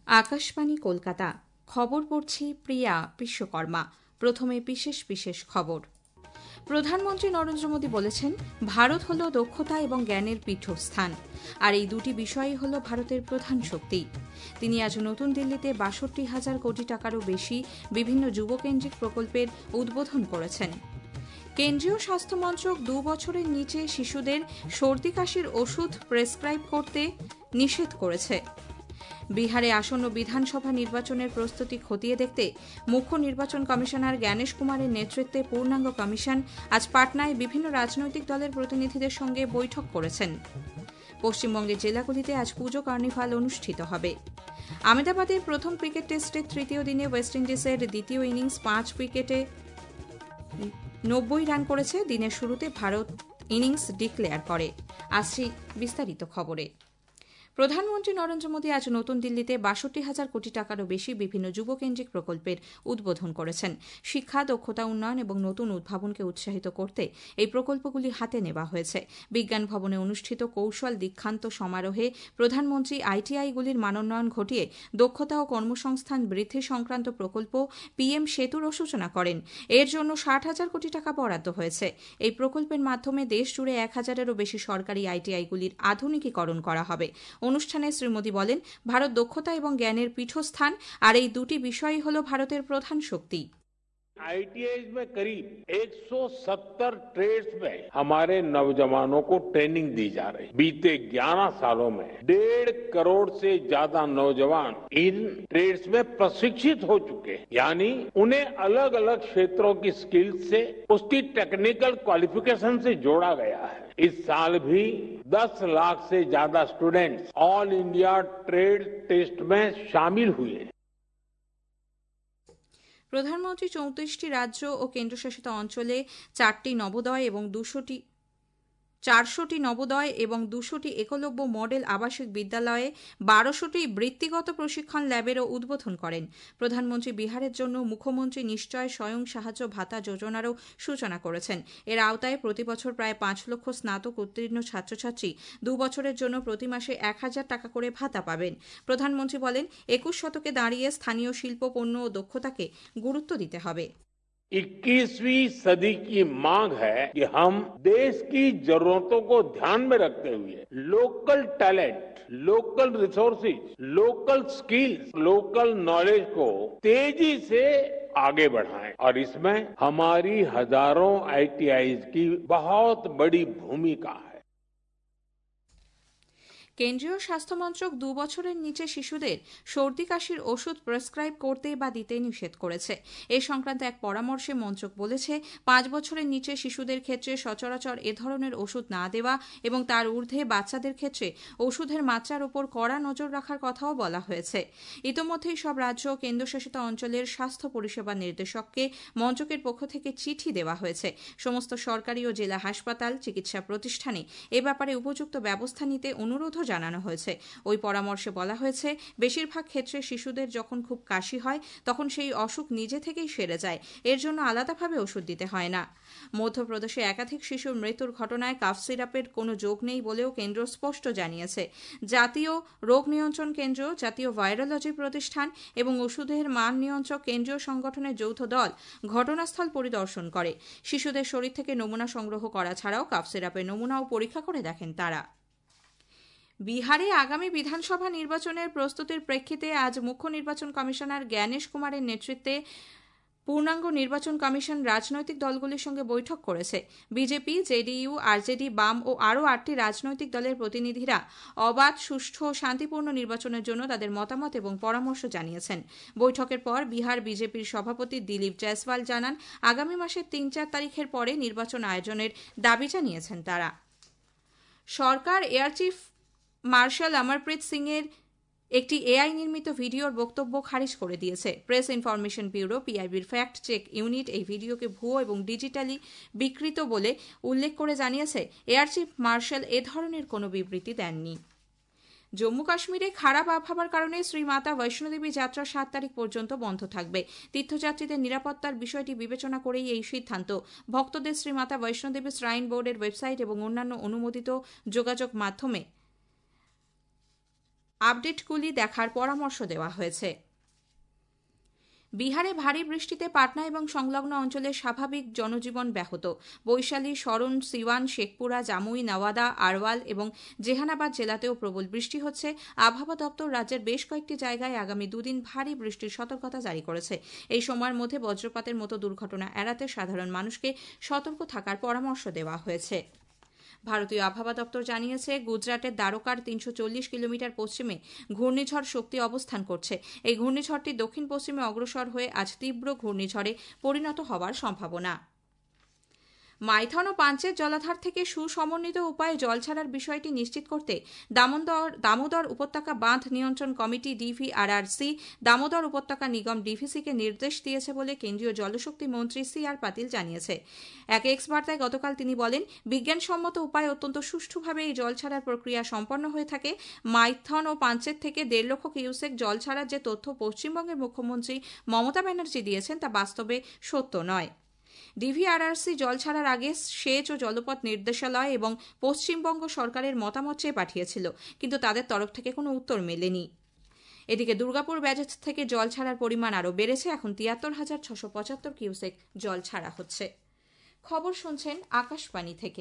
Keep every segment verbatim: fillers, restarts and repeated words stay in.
আকাশবাণী কলকাতা খবর পড়ছি প্রিয়া বিশ্বকর্মা। প্রথমে বিশেষ বিশেষ খবর। প্রধানমন্ত্রী নরেন্দ্র মোদী বলেছেন, ভারত হল দক্ষতা এবং জ্ঞানের পীঠস্থান, আর এই দুটি বিষয়ই হল ভারতের প্রধান শক্তি। তিনি আজ নতুন দিল্লিতে বাষট্টি হাজার কোটি টাকারও বেশি বিভিন্ন যুবকেন্দ্রিক প্রকল্পের উদ্বোধন করেছেন। কেন্দ্রীয় স্বাস্থ্যমন্ত্রক দু বছরের নিচে শিশুদের সর্দি কাশির ওষুধ প্রেসক্রাইব করতে নিষেধ করেছে। বিহারে আসন্ন বিধানসভা নির্বাচনের প্রস্তুতি খতিয়ে দেখতে মুখ্য নির্বাচন কমিশনার জ্ঞানেশ কুমারের নেতৃত্বে পূর্ণাঙ্গ কমিশন আজ পাটনায় বিভিন্ন রাজনৈতিক দলের প্রতিনিধিদের সঙ্গে বৈঠক করেছেন। পশ্চিমবঙ্গের জেলাগুলিতে আজ পুজো কার্নিভাল অনুষ্ঠিত হবে। আহমেদাবাদের প্রথম ক্রিকেট টেস্টের তৃতীয় দিনে ওয়েস্ট ইন্ডিজের দ্বিতীয় ইনিংস পাঁচ উইকেটে নব্বই রান করেছে। দিনের শুরুতে ভারত ইনিংস ডিক্লেয়ার করে। আসছি বিস্তারিত খবরে। প্রধানমন্ত্রী নরেন্দ্র মোদী আজ নতুন দিল্লিতে বাষট্টি হাজার কোটি টাকারও বেশি বিভিন্ন যুবকেন্দ্রিক প্রকল্পের উদ্বোধন করেছেন। শিক্ষা, দক্ষতা উন্নয়ন এবং নতুন উদ্ভাবনকে উৎসাহিত করতে এই প্রকল্পগুলি হাতে নেওয়া হয়েছে। বিজ্ঞান ভবনে অনুষ্ঠিত কৌশল দীক্ষান্ত সমারোহে প্রধানমন্ত্রী আইটিআইগুলির মানোন্নয়ন ঘটিয়ে দক্ষতা ও কর্মসংস্থান বৃদ্ধি সংক্রান্ত প্রকল্প পিএম সেতুরও সূচনা করেন। এর জন্য ষাট হাজার কোটি টাকা বরাদ্দ হয়েছে। এই প্রকল্পের মাধ্যমে দেশ জুড়ে এক হাজারেরও বেশি সরকারি আইটিআইগুলির আধুনিকীকরণ করা হবে। অনুষ্ঠানে শ্রী মোদী বলেন, ভারত দক্ষতা এবং জ্ঞানের পীঠস্থান, আর এই দুটি বিষয়ই হল ভারতের প্রধান শক্তি। आईटीआई में करीब एक सौ सत्तर ट्रेड्स में हमारे नौजवानों को ट्रेनिंग दी जा रही है। बीते ग्यारह सालों में डेढ़ करोड़ से ज्यादा नौजवान इन ट्रेड्स में प्रशिक्षित हो चुके हैं, यानी उन्हें अलग अलग क्षेत्रों की स्किल से उसकी टेक्निकल क्वालिफिकेशन से जोड़ा गया है। इस साल भी दस लाख से ज्यादा students all India trade test में शामिल हुए। প্রধানমন্ত্রী চৌত্রিশটি রাজ্য ও কেন্দ্রশাসিত অঞ্চলে চারটি নবোদয় এবং দুশোটি চারশোটি নবোদয় এবং দুশোটি একলব্য মডেল আবাসিক বিদ্যালয়ে বারোশোটি বৃত্তিগত প্রশিক্ষণ ল্যাবেরও উদ্বোধন করেন। প্রধানমন্ত্রী বিহারের জন্য মুখ্যমন্ত্রী নিশ্চয় স্বয়ং সাহায্য ভাতা যোজনারও সূচনা করেছেন। এর আওতায় প্রতি বছর প্রায় পাঁচ লক্ষ স্নাতক উত্তীর্ণ ছাত্রছাত্রী দু বছরের জন্য প্রতি মাসে এক হাজার টাকা করে ভাতা পাবেন। প্রধানমন্ত্রী বলেন, একুশ শতকে দাঁড়িয়ে স্থানীয় শিল্প, পণ্য ও দক্ষতাকে গুরুত্ব দিতে হবে। इक्कीसवीं सदी की मांग है कि हम देश की जरूरतों को ध्यान में रखते हुए local talent, local resources, local skills, local knowledge को तेजी से आगे बढ़ाएं, और इसमें हमारी हजारों आईटीआईज की बहुत बड़ी भूमिका है। কেন্দ্রীয় স্বাস্থ্যমন্ত্রক দু বছরের নিচে শিশুদের সর্দি কাশির ওষুধ প্রেসক্রাইব করতে বা দিতে নিষেধ করেছে। এ সংক্রান্ত এক পরামর্শে মন্ত্রক বলেছে, পাঁচ বছরের নিচে শিশুদের ক্ষেত্রে সচরাচর এ ধরনের ওষুধ না দেওয়া এবং তার ঊর্ধ্বে বাচ্চাদের ক্ষেত্রে ওষুধের মাত্রার উপর কড়া নজর রাখার কথাও বলা হয়েছে। ইতোমধ্যেই সব রাজ্য ও কেন্দ্রশাসিত অঞ্চলের স্বাস্থ্য পরিষেবা নির্দেশককে মন্ত্রকের পক্ষ থেকে চিঠি দেওয়া হয়েছে। সমস্ত সরকারি ও জেলা হাসপাতাল, চিকিৎসা প্রতিষ্ঠানে এ ব্যাপারে উপযুক্ত ব্যবস্থা নিতে অনুরোধ জানানো হয়েছে। ওই পরামর্শে বলা হয়েছে, বেশিরভাগ ক্ষেত্রে শিশুদের যখন খুব কাশি হয় তখন সেই অসুখ নিজে থেকেই সেরে যায়। এর জন্য আলাদাভাবে ওষুধ দিতে হয় না। মধ্যপ্রদেশে একাধিক শিশুর মৃত্যুর ঘটনায় কাফ সিরাপের কোনো যোগ নেই বলেও কেন্দ্র স্পষ্ট জানিয়েছে। জাতীয় রোগ নিয়ন্ত্রণ কেন্দ্র, জাতীয় ভাইরোলজি প্রতিষ্ঠান এবং ওষুধের মান নিয়ন্ত্রক কেন্দ্রীয় সংগঠনের যৌথ দল ঘটনাস্থল পরিদর্শন করে। শিশুদের শরীর থেকে নমুনা সংগ্রহ করা ছাড়াও কাফ সিরাপের নমুনাও পরীক্ষা করে দেখেন তারা। বিহারে আগামী বিধানসভা নির্বাচনের প্রস্তুতির প্রেক্ষিতে আজ মুখ্য নির্বাচন কমিশনার জ্ঞানেশ কুমারের নেতৃত্বে পূর্ণাঙ্গ নির্বাচন কমিশন রাজনৈতিক দলগুলির সঙ্গে বৈঠক করেছে। বিজেপি, জেডিইউ, আরজেডি, বাম ও আরও আটটি রাজনৈতিক দলের প্রতিনিধিরা অবাধ, সুষ্ঠু ও শান্তিপূর্ণ নির্বাচনের জন্য তাদের মতামত এবং পরামর্শ জানিয়েছেন। বৈঠকের পর বিহার বিজেপির সভাপতি দিলীপ জয়সওয়াল জানান, আগামী মাসের তিন চার তারিখের পরে নির্বাচন আয়োজনের দাবি জানিয়েছেন তারা। সরকার air chief marshal Amarpreet Singh এর একটি এআই নির্মিত ভিডিওর বক্তব্য খারিজ করে দিয়েছে। প্রেস ইনফরমেশন ব্যুরো পিআইবির ফ্যাক্ট চেক ইউনিট এই ভিডিওকে ভুয়ো এবং ডিজিটালি বিকৃত বলে উল্লেখ করে জানিয়েছে, এয়ার চিফ মার্শাল এ ধরনের কোনো বিবৃতি দেননি। জম্মু কাশ্মীরে খারাপ আবহাওয়ার কারণে শ্রীমাতা বৈষ্ণোদেবী যাত্রা সাত তারিখ পর্যন্ত বন্ধ থাকবে। তীর্থযাত্রীদের নিরাপত্তার বিষয়টি বিবেচনা করেই এই সিদ্ধান্ত। ভক্তদের শ্রীমাতা বৈষ্ণোদেবী শ্রাইন বোর্ডের ওয়েবসাইট এবং অন্যান্য অনুমোদিত যোগাযোগ মাধ্যমে আপডেটগুলি দেখার পরামর্শ দেওয়া হয়েছে। বিহারে ভারী বৃষ্টিতে পাটনা এবং সংলগ্ন অঞ্চলে স্বাভাবিক জনজীবন ব্যাহত। বৈশালী, সরন, সিওয়ান, শেখপুরা, জামুই, নওয়াদা, আরওয়াল এবং জেহানাবাদ জেলাতেও প্রবল বৃষ্টি হচ্ছে। আবহাওয়া দপ্তর রাজ্যের বেশ কয়েকটি জায়গায় আগামী দুদিন ভারী বৃষ্টির সতর্কতা জারি করেছে। এই সময়ের মধ্যে বজ্রপাতের মতো দুর্ঘটনা এড়াতে সাধারণ মানুষকে সতর্ক থাকার পরামর্শ দেওয়া হয়েছে। ভারতীয় আবহাওয়া দপ্তর জানিয়েছে, গুজরাটের দ্বারকার তিনশো চল্লিশ কিলোমিটার পশ্চিমে ঘূর্ণিঝড় শক্তি অবস্থান করছে। এই ঘূর্ণিঝড়টি দক্ষিণ পশ্চিমে অগ্রসর হয়ে আজ তীব্র ঘূর্ণিঝড়ে পরিণত হওয়ার সম্ভাবনা। মাইথন ও পাঞ্চের জলাধার থেকে সুসমন্বিত উপায়ে জল ছাড়ার বিষয়টি নিশ্চিত করতে দামোদর দামোদর উপত্যকা বাঁধ নিয়ন্ত্রণ কমিটি ডিভিআরআরসি দামোদর উপত্যকা নিগম ডিভিসিকে নির্দেশ দিয়েছে বলে কেন্দ্রীয় জলশক্তি মন্ত্রী সি আর পাতিল জানিয়েছে। এক এক্স বার্তায় গতকাল তিনি বলেন, বিজ্ঞানসম্মত উপায়ে অত্যন্ত সুষ্ঠুভাবে এই জল ছাড়ার প্রক্রিয়া সম্পন্ন হয়ে থাকে। মাইথন ও পাঞ্চের থেকে দেড় লক্ষ কিউসেক জল ছাড়ার যে তথ্য পশ্চিমবঙ্গের মুখ্যমন্ত্রী মমতা ব্যানার্জি দিয়েছেন তা বাস্তবে সত্য নয়। ডিভিআরআরসি জল ছাড়ার আগে সেচ ও জলপথ নির্দেশালয় এবং পশ্চিমবঙ্গ সরকারের মতামত চেয়ে পাঠিয়েছিল, কিন্তু তাদের তরফ থেকে কোনো উত্তর মেলেনি। এদিকে দুর্গাপুর ব্যারেজ থেকে জল ছাড়ার পরিমাণ আরও বেড়েছে। এখন তিয়াত্তর হাজার ছশো পঁচাত্তর কিউসেক জল ছাড়া হচ্ছে। খবর শুনছেন আকাশবাণী থেকে।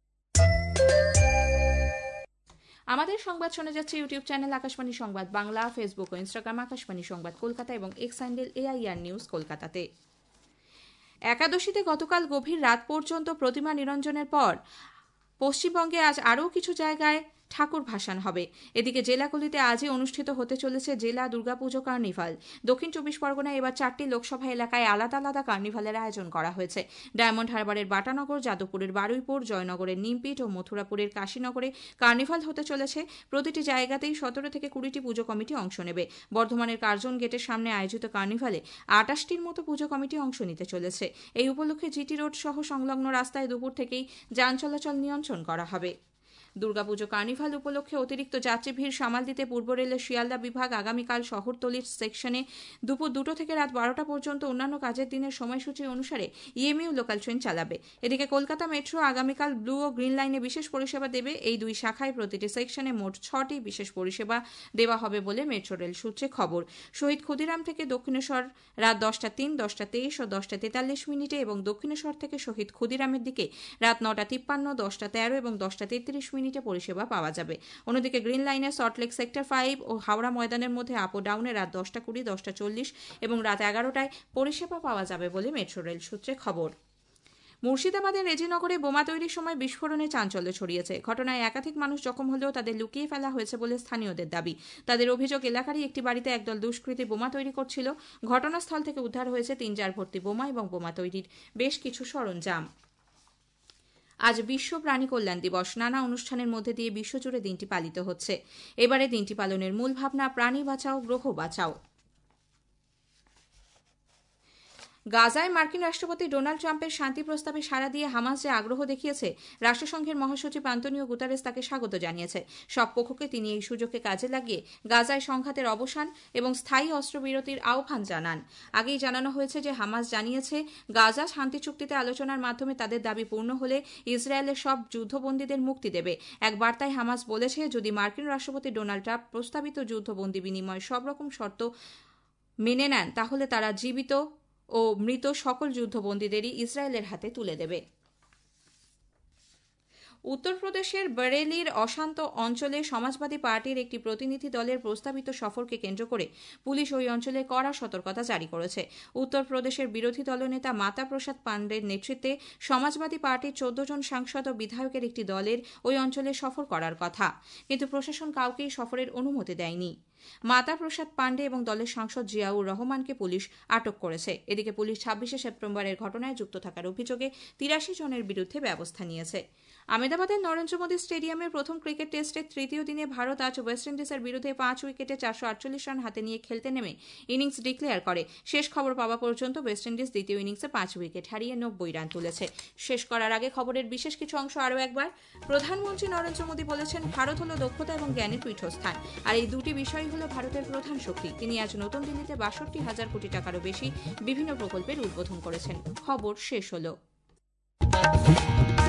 আমাদের সংবাদ শোনা যাচ্ছে ইউটিউব চ্যানেল আকাশবাণী সংবাদ বাংলা, ফেসবুক ও ইনস্টাগ্রাম আকাশবাণী সংবাদ কলকাতা এবং এক্স হ্যান্ডেল এআইআর নিউজ কলকাতাতে। একাদশীতে গতকাল গভীর রাত পর্যন্ত প্রতিমা নিরঞ্জনের পর পশ্চিমবঙ্গে আজ আরও কিছু জায়গায় ঠাকুর ভাসান হবে। এদিকে জেলাগুলিতে আজই অনুষ্ঠিত হতে চলেছে জেলা দুর্গাপুজো কার্নিভাল। দক্ষিণ চব্বিশ পরগনায় এবার চারটি লোকসভা এলাকায় আলাদা আলাদা কার্নিভালের আয়োজন করা হয়েছে। ডায়মন্ড হারবারের বাটানগর, যাদবপুরের বারুইপুর, জয়নগরের নিমপিট ও মথুরাপুরের কাশীনগরে কার্নিভাল হতে চলেছে। প্রতিটি জায়গাতেই সতেরো থেকে কুড়িটি পুজো কমিটি অংশ নেবে। বর্ধমানের কার্জন গেটের সামনে আয়োজিত কার্নিভালে আটাশটির মতো পুজো কমিটি অংশ নিতে চলেছে। এই উপলক্ষে জিটি রোড সহ সংলগ্ন রাস্তায় দুপুর থেকেই যান চলাচল নিয়ন্ত্রণ করা হবে। দুর্গাপুজো কার্নিভাল উপলক্ষে অতিরিক্ত যাত্রী ভিড় সামাল দিতে পূর্ব রেলের শিয়ালদা বিভাগ আগামীকাল শহরতলির সেকশনে দুপুর দুটো থেকে রাত বারোটা পর্যন্ত অন্যান্য কাজের দিনের সময়সূচি অনুসারে ইএমইউ লোকাল ট্রেন চালাবে। এদিকে কলকাতা মেট্রো আগামীকাল ব্লু ও গ্রিন লাইনে বিশেষ পরিষেবা দেবে। এই দুই শাখায় প্রতিটি সেকশনে মোট ছটি বিশেষ পরিষেবা দেওয়া হবে বলে মেট্রো রেল সূত্রে খবর। শহীদ ক্ষুদিরাম থেকে দক্ষিণেশ্বর রাত দশটা তিন, দশটা তেইশ ও দশটা তেতাল্লিশ মিনিটে এবং দক্ষিণেশ্বর থেকে শহীদ ক্ষুদিরামের দিকে রাত নটা তিপ্পান্ন, দশটা তেরো এবং দশটা তেত্রিশ মিনিটে পরিষেবা পাওয়া যাবে। অন্যদিকে গ্রিন লাইনে সল্টলেক সেক্টর ফাইভ ও হাওড়া ময়দানের মধ্যে আপ ও ডাউনে রাত দশটা কুড়ি, দশটা চল্লিশ এবং রাত এগারোটায় পরিষেবা পাওয়া যাবে বলে মেট্রো রেল সূত্রে খবর। মুর্শিদাবাদের রেজিনগরে বোমা তৈরির সময় বিস্ফোরণে চাঞ্চল্য ছড়িয়েছে। ঘটনায় একাধিক মানুষ জখম হলেও তাদের লুকিয়ে ফেলা হয়েছে বলে স্থানীয়দের দাবি। তাদের অভিযোগ, এলাকারই একটি বাড়িতে একদল দুষ্কৃতী বোমা তৈরি করছিল। ঘটনাস্থল থেকে উদ্ধার হয়েছে তিন জার ভর্তি বোমা এবং বোমা তৈরির বেশ কিছু সরঞ্জাম। আজ বিশ্ব প্রাণী কল্যাণ দিবস। নানা অনুষ্ঠানের মধ্যে দিয়ে বিশ্বজুড়ে দিনটি পালিত হচ্ছে। এবারে দিনটি পালনের মূল ভাবনা প্রাণী বাঁচাও, গ্রহ বাঁচাও। গাজায় মার্কিন রাষ্ট্রপতি ডোনাল্ড ট্রাম্পের শান্তি প্রস্তাবে সাড়া দিয়ে হামাস যে আগ্রহ দেখিয়েছে, রাষ্ট্রসংঘের মহাসচিব আন্তোনিও গুতারেস তাকে স্বাগত জানিয়েছে। সব পক্ষকে তিনি এই সুযোগকে কাজে লাগিয়ে গাজায় সংঘাতের অবসান এবং স্থায়ী অস্ত্রবিরতির আহ্বান জানান। আগেই জানানো হয়েছে যে হামাস জানিয়েছে, গাজা শান্তি চুক্তিতে আলোচনার মাধ্যমে তাদের দাবি পূর্ণ হলে ইসরায়েলের সব যুদ্ধবন্দীদের মুক্তি দেবে। এক বার্তায় হামাস বলেছে, যদি মার্কিন রাষ্ট্রপতি ডোনাল্ড ট্রাম্প প্রস্তাবিত যুদ্ধবন্দী বিনিময় সব রকম শর্ত মেনে নেন, তাহলে তারা জীবিত ও মৃত সকল যুদ্ধবন্দীদেরই ইসরায়েলের হাতে তুলে দেবে। উত্তরপ্রদেশের বরেলির অশান্ত অঞ্চলে সমাজবাদী পার্টির একটি প্রতিনিধি দলের প্রস্তাবিত সফরকে কেন্দ্র করে পুলিশ ওই অঞ্চলে কড়া সতর্কতা জারি করেছে। উত্তরপ্রদেশের বিরোধী দলনেতা মাতা প্রসাদ পাণ্ডের নেতৃত্বে সমাজবাদী পার্টির চোদ্দ জন সাংসদ ও বিধায়কের একটি দলের ওই অঞ্চলে সফর করার কথা, কিন্তু প্রশাসন কাউকেই সফরের অনুমতি দেয়নি। মাতা প্রসাদ পাণ্ডে এবং দলের সাংসদ জিয়াউর রহমানকে পুলিশ আটক করেছে। এদিকে পুলিশ ছাব্বিশে সেপ্টেম্বরের ঘটনায় যুক্ত থাকার অভিযোগে তিরাশি জনের বিরুদ্ধে ব্যবস্থা নিয়েছে। আহমেদাবাদের নরেন্দ্র মোদী স্টেডিয়ামের প্রথম ক্রিকেট টেস্টের তৃতীয় দিনে ভারত আজ ওয়েস্ট ইন্ডিজের বিরুদ্ধে পাঁচ উইকেটে চারশো আটচল্লিশ রান হাতে নিয়ে খেলতে নেমে ইনিংস ডিক্লেয়ার করে। শেষ খবর পাওয়া পর্যন্ত ওয়েস্ট ইন্ডিজ দ্বিতীয় ইনিংসে পাঁচ উইকেট হারিয়ে নব্বই রান তুলেছে। শেষ করার আগে খবরের বিশেষ কিছু অংশ আরও একবার। প্রধানমন্ত্রী নরেন্দ্র মোদী বলেছেন, ভারত হল দক্ষতা এবং জ্ঞানের পীঠস্থান, আর এই দুটি বিষয় হল ভারতের প্রধান শক্তি। তিনি আজ নতুন দিল্লিতে বাষট্টি হাজার কোটি টাকারও বেশি বিভিন্ন প্রকল্পের উদ্বোধন করেছেন। খবর শেষ হল।